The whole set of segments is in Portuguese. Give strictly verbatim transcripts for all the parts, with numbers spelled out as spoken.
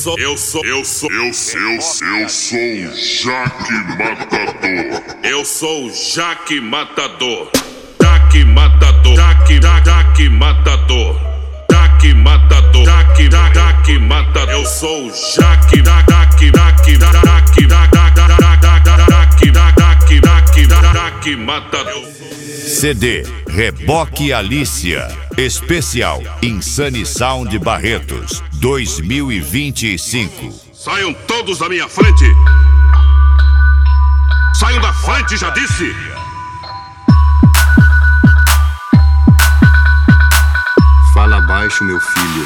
sou, eu sou, eu sou, eu sou, eu sou, eu sou o Jaque Matador. Eu sou o Jaque Matador. Jaque Matador, Jaque, Jaque Matador. Jaque Matador, Jaque, Jaque Matador. Eu sou o Jaque, Jaque, Jaque, Jaque, Jaque, Jaque, Jaque, Jaque Matador. C D Reboque Alícia Especial Insane Sound Barretos dois mil e vinte e cinco. Saiam todos da minha frente! Saiam da frente, já disse! Fala baixo, meu filho.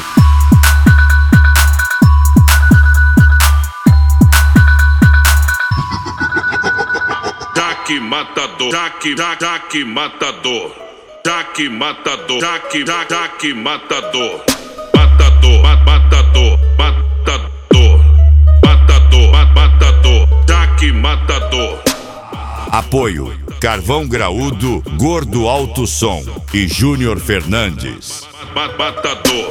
Jaque Matador, Jaque, Jaque Matador, Jaque Matador, Jaque, Jaque Matador, Matador, Matador, Matador, Matador, Matador, Jaque Matador. Apoio Carvão Graúdo, Gordo Alto Som e Júnior Fernandes. Matador,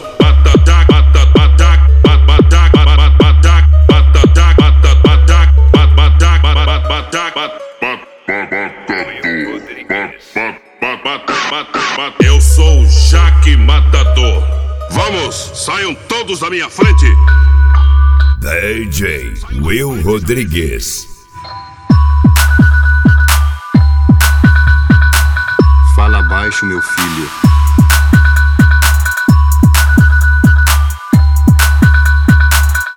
eu sou o Jaque Matador. Vamos, saiam todos da minha frente. D J Will Rodrigues. Fala baixo, meu filho.